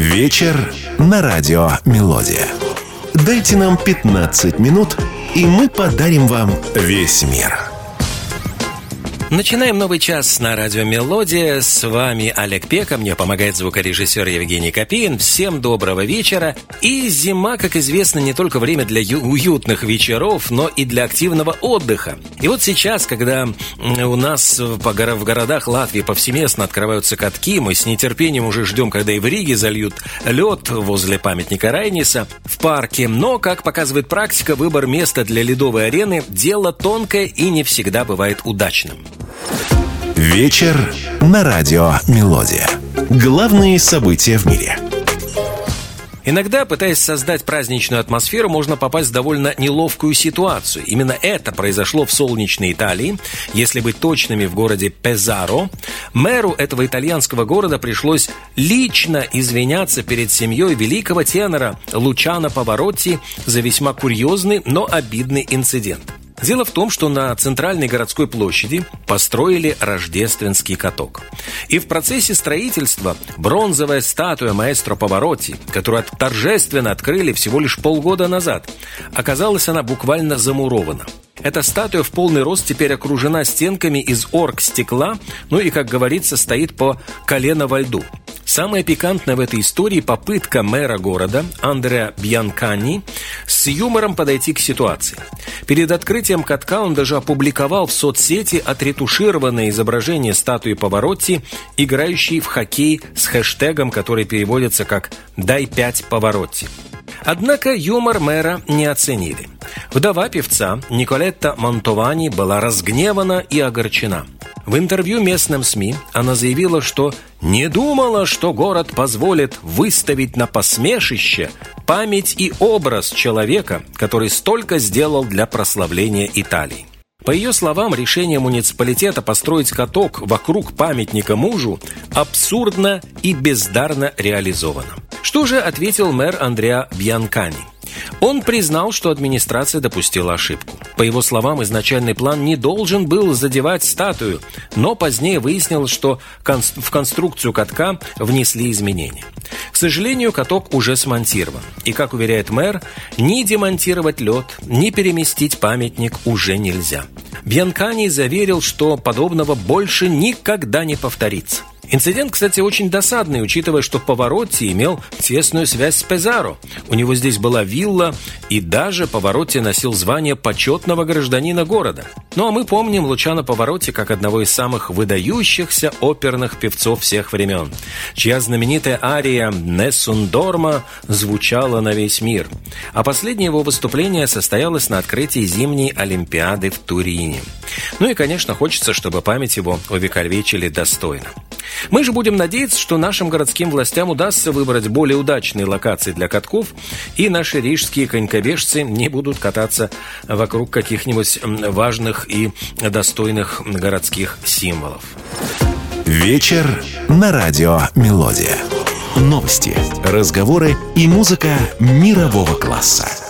Вечер на радио «Мелодия». Дайте нам 15 минут, и мы подарим вам весь мир. Начинаем новый час на радио «Мелодия». С вами Олег Пека, мне помогает звукорежиссер Евгений Копеин. Всем доброго вечера. И зима, как известно, не только время для уютных вечеров, но и для активного отдыха. И вот сейчас, когда у нас в городах Латвии повсеместно открываются катки, мы с нетерпением уже ждем, когда и в Риге зальют лед возле памятника Райниса в парке. Но, как показывает практика, выбор места для ледовой арены – дело тонкое и не всегда бывает удачным. Вечер на радио «Мелодия». Главные события в мире. Иногда, пытаясь создать праздничную атмосферу, можно попасть в довольно неловкую ситуацию. Именно это произошло в солнечной Италии. Если быть точными, в городе Пезаро. Мэру этого итальянского города пришлось лично извиняться перед семьей великого тенора Лучано Паваротти за весьма курьезный, но обидный инцидент. Дело в том, что на центральной городской площади построили рождественский каток. И в процессе строительства бронзовая статуя маэстро Паваротти, которую торжественно открыли всего лишь полгода назад, оказалась она буквально замурована. Эта статуя в полный рост теперь окружена стенками из оргстекла, ну и, как говорится, стоит по колено во льду. Самое пикантное в этой истории – попытка мэра города Андреа Бьянкани с юмором подойти к ситуации. Перед открытием катка он даже опубликовал в соцсети отретушированное изображение статуи Паваротти, играющей в хоккей с хэштегом, который переводится как «Дай 5 Паваротти». Однако юмор мэра не оценили. Вдова певца Николетта Монтовани была разгневана и огорчена. В интервью местным СМИ она заявила, что не думала, что город позволит выставить на посмешище память и образ человека, который столько сделал для прославления Италии. По ее словам, решение муниципалитета построить каток вокруг памятника мужу абсурдно и бездарно реализовано. Что же ответил мэр Андреа Бьянкани? Он признал, что администрация допустила ошибку. По его словам, изначальный план не должен был задевать статую, но позднее выяснилось, что в конструкцию катка внесли изменения. К сожалению, каток уже смонтирован. И, как уверяет мэр, ни демонтировать лед, ни переместить памятник уже нельзя. Бьянкани заверил, что подобного больше никогда не повторится. Инцидент, кстати, очень досадный, учитывая, что Паваротти имел тесную связь с Пезаро. У него здесь была вилла, и даже Паваротти носил звание почетного гражданина города. Ну а мы помним Лучано Паваротти как одного из самых выдающихся оперных певцов всех времен, чья знаменитая ария «Несsun dorma» звучала на весь мир. А последнее его выступление состоялось на открытии зимней Олимпиады в Турине. Ну и, конечно, хочется, чтобы память его увековечили достойно. Мы же будем надеяться, что нашим городским властям удастся выбрать более удачные локации для катков, и наши рижские конькобежцы не будут кататься вокруг каких-нибудь важных и достойных городских символов. Вечер на радио «Мелодия». Новости, разговоры и музыка мирового класса.